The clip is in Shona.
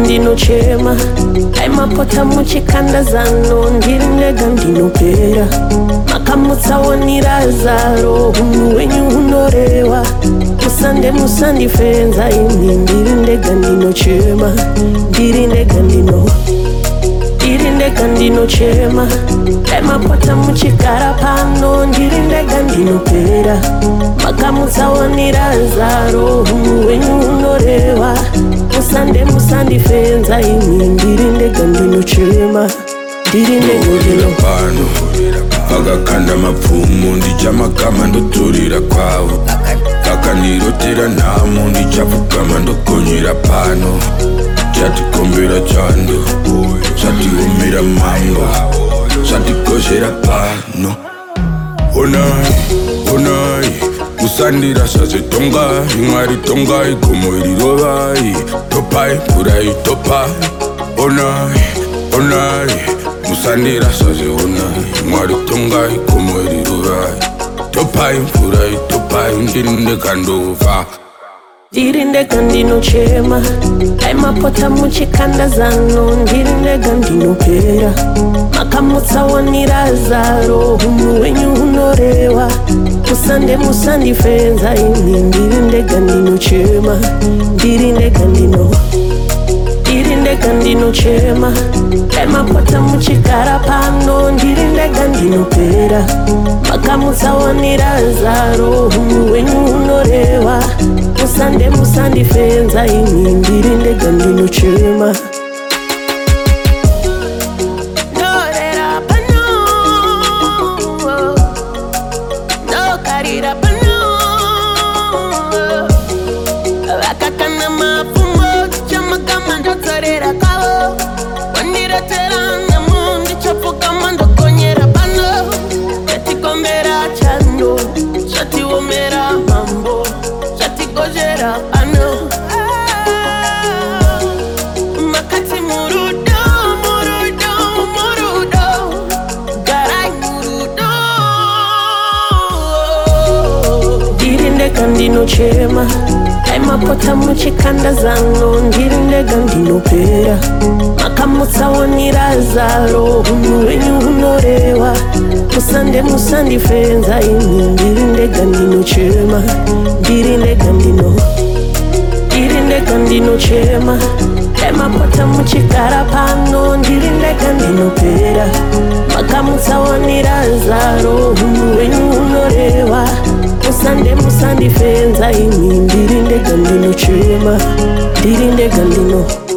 ndinochema aimapota muchikanda zano ndiri ndega ndinopera makamutsawanira zaro hunhu wenyu hunoreva musandifenza ini ndiri ndega ndinochema ndiri ndega ndinochema aimapota muchigara pano ndiri ndega ndinopera makamutsawanira zaro hunhu wenyu hunoreva musandifenza ini ndiri ndega ndinochema ndiri ndega pano vakakanda mapfumo ndichamakama ndotorera kwavo vakandirotera nhamo ndichapfugama ndogonyera pano chatikombera chando zvatiomera mambo zvatigozhera pano onai musandirasa zvetongai mwari tongai gomo irirovai topai mvurai topai onai musandirasa zveonai mwari tongai gomo irirovai topai mvurai topai ndiri ndekandova ndiri ndega ndinochema aimapota muchikanda zano ndiri ndega ndinopera makamutsawanira zaro hunhu wenyu hunoreva musandifenza ini ndiri ndega ndinochema ndiri ndega ndinochema aimapota muchigara pano ndiri ndega ndinopera makamutsawanira zaro hunhu wenyu hunoreva musandifenza ini ndiri ndega ndinochema ndorera pano ndokarira pano vakakana mapfumo ndichamagama ndodzorera kwavo wandiretera nyamo ndichapfugama ndogonyera pano zvatikombera chando zvatiomera mambo zvatigozhera pano makati murudo garai murudo ndiri ndega ndinochema aimapota muchikanda zano ndiri ndega ndinopera makamutsawanira zaro hunhu wenyu hunoreva musandifenza ini ndiri ndega ndinochema ndiri ndega ndinochema aimapota muchigara pano ndiri ndega ndinopera makamutsawanira zaro hunhu wenyu hunoreva musandifenza ini ndiri ndega ndinochema ndiri ndega ndino